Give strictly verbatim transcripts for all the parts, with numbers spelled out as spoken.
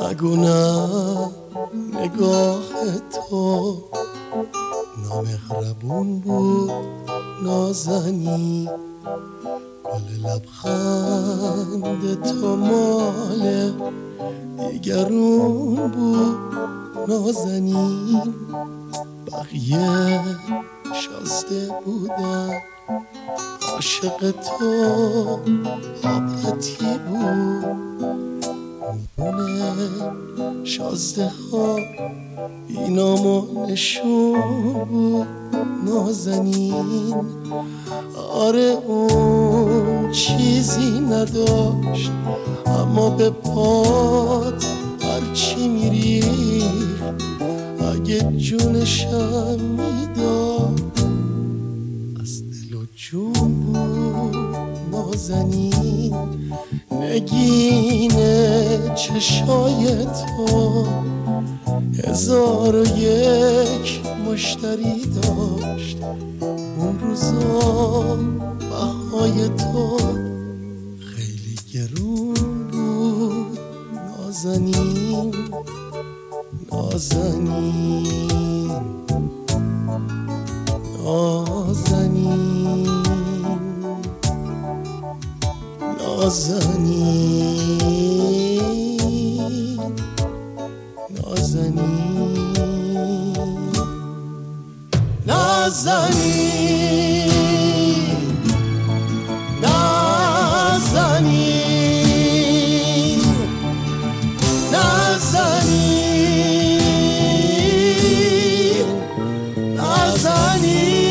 نگو نه نگاه تو نامهربون بود نازنی، گل لبخند تو مال دیگرون بود نازنین. بقیه شازده بودن عاشق تو آبتی بود، میونه شازده ها بی نام و نشون بود نازنین. آره اون چیزی نداشت اما به پات هرچی میریخت اگه جونشم میداد از دل و جون بود نازنین. نگین چشای تو هزار و یک مشتری داشت، اون روزا بهای تو خیلی گرون بود نازنین. نازنین نازنین نازنین نازنین نازنین نازنین نازنین نازنین.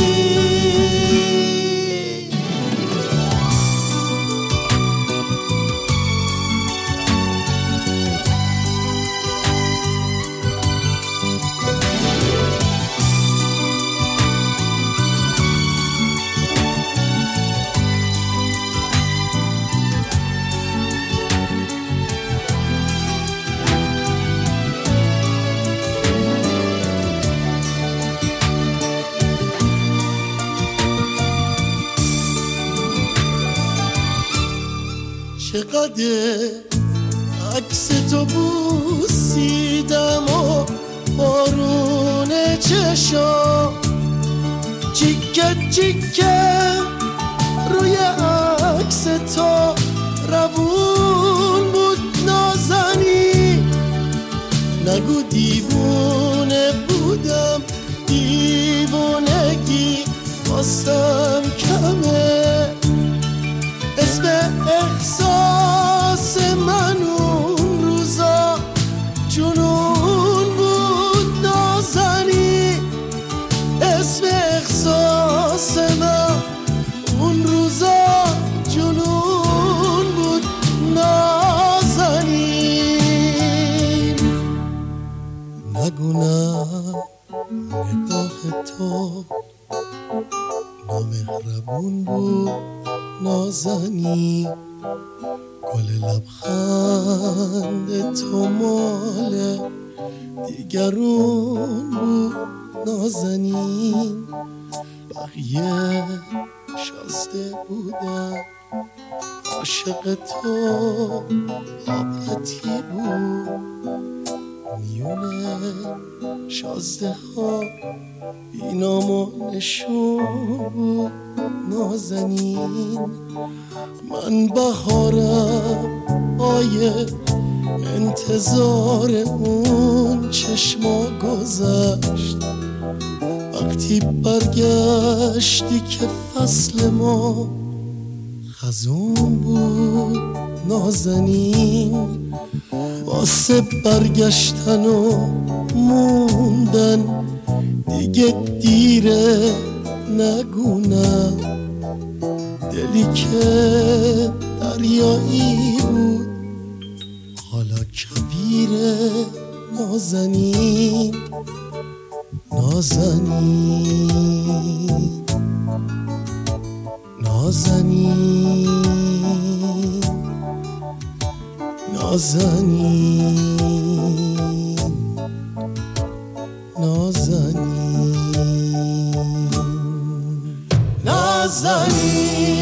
چقدر عکس تو بوسیدم و بارون چشا چیکه چیکه روی عکس تو روون بود نازنی. نگو دیوونه بودم، دیوونگی واسم کمه، اسم احساس من اون روزا جنون بود نازنی. اسم احساس من اون روزا جنون بود نازنین. نگو نه نگاه تو نامهربون بود نازنی، گل لبخند تو مال دیگرون بود نازنین. بقیه شازده بودن عاشق تو آبتی بود، میونه شازده ها بی نام و نشون بود نازنین. من بهارم آیه انتظار اون چشما گذشت، وقتی برگشتی که فصل ما خزون بود نازنین. واسه برگشتن و موندن دیگه دیره، نگو نه دلی که دریایی بود حالا کبیره نازنین. نازنین نازنین نازنین نازنین نازنین